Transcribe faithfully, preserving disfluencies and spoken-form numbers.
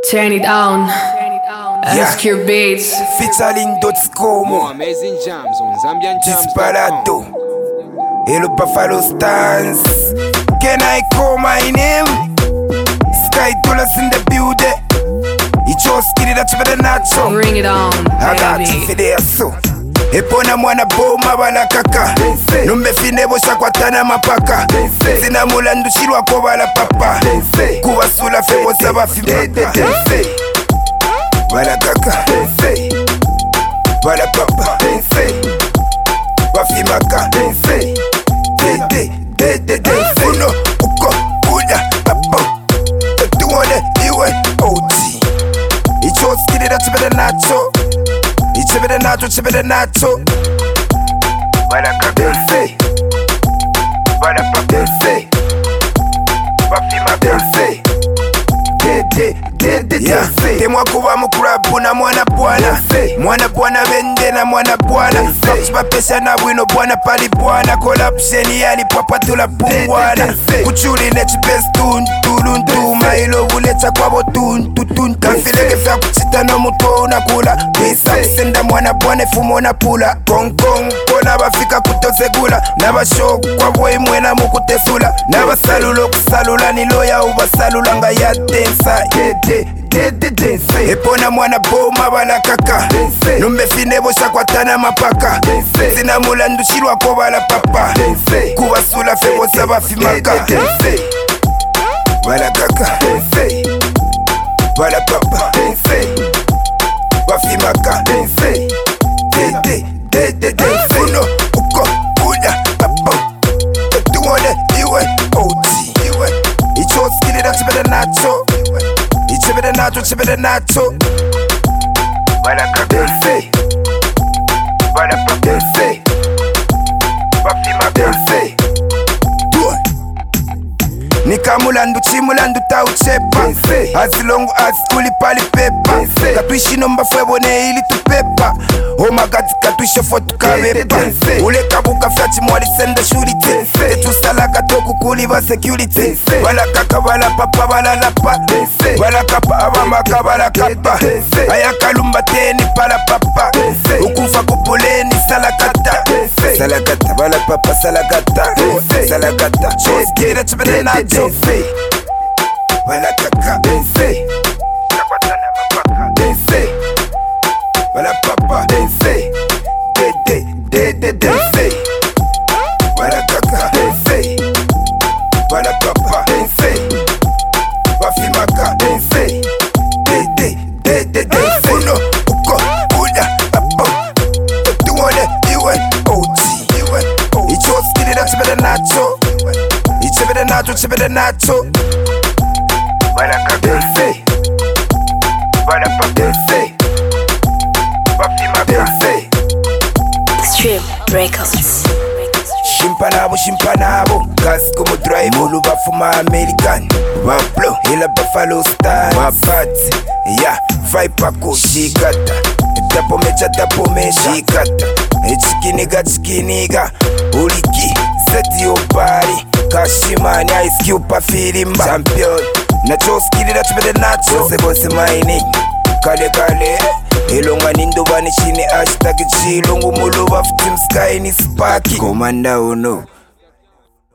Turn it on. Yeah. S Q Beats. Featuring Dotscomo. More amazing jams on Zambian Jams. Disparado. Hello Buffalo Stance. Can I call my name? Sky Dollars in the building. It just get it out to the nacho. Bring it on, I got baby. it for there so. Epona mwana boma bala kaka Numbe finebo shakwatana mapaka Sina mulandu shirwa ko bala papa Kuwasula febo saba fimaka Bala kaka Bala papa Wafimaka Dede Dede Dede Uno uko uda papo Tuone iwe oti Icho skidida chibede nacho Chibede nacho, chibede nacho. Bala kabense. Bala papense. Bafima bense. Dede, dede, dede. Temwa kuwa mukurabu na mwana bwana. Mwana bwana vende na mwana bwana. Kakuchipa pesha na wino bwana pali bwana. Collaption yali papa tula pungwana. Kuchuli nechi best tun, tulun tu. Mailo ulecha kwa bo tun, tutun. Kanfileke fya kuchita no muto unakula. Pisa kusenda mwana bwana fumo na pula. Kong kong, kona bafika kutosegula. Nabasho kwa boy mwena mukutesula. Nabasalulo kusalula niloya ubasalula nga ya tensa. Dede, dede, dede. Epona mwana boma bala kaka. Numbe finebo shakwatana mapaka. Sina mulandu shirwa ko bala papa. Kuwasula febo saba fimaka. Bala kaka. Bala papa. Wafimaka. Dede, dede, dede. Uno uko uda papo. Tuone iwe oti. Icho skidida chibede nacho. Chibede nacho, chibede nacho. Bala kabense. Bala papense. Bafima bense. Dua Nika mulandu chi mulandu ta uchepa. As long as uli pali pepa. Katuishi nomba fwebo ne ili tu pepa. Oh my god, katuishe fotu kabepa. Ule kabuka fyachi mwali senda shurite. Etu salaka toku kuliba security. Bala kaka bala papa bala lapa. Bala kapa abamaka bala kapa. Ayakalumba teni pala papa. Ukufa kupuleni salakata. Salakata bala papa salakata. Salakata Choskira chibede nacho. Bala kaka Shakwatana mapaka Bala papa Dede, dede, dede. Bala kaka Bala papa Wafimaka Dede, dede, dede. Uno uko uda papo. Tuone iwe oti. Icho skidida chibede nacho. Chibede nacho, chibede nacho. Bala kabense. Bala papense. Wafima bense. Extreme Records. Shimpanabo, shimpanabo. Gas como drive. Mulu bafuma American. Waplo, hila Buffalo Stance. Wapati, yeah. Fry pako, shikata. Tapo mecha, tapo me, shikata. Chikiniga, chikiniga. Uliki, seti yo body. Kashimani, Ice Cube pa filimba. Champion. Nacho skidida chibede nacho. Bose bose maini. Kale kale. Ilonga nindo bani shini hashtag chilungu mulu wa Team Sky ni sparky. Komanda uno